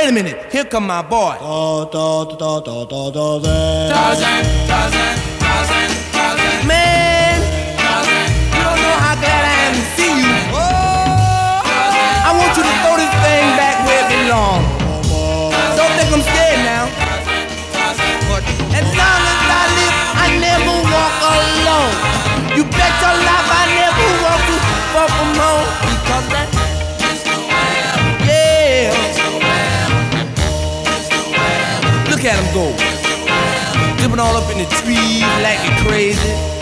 wait a minute, here come my boy. Tarzan, Tarzan, Tarzan, Tarzan. Man, Tarzan, you don't know how glad I am to see you. I want you to throw this thing back where it belongs. Don't think I'm scared now. But as long as I live, I never walk alone. You bet your life I never walk too far from home. Because that, yeah. Look at him go. Dipping all up in the trees like they crazy.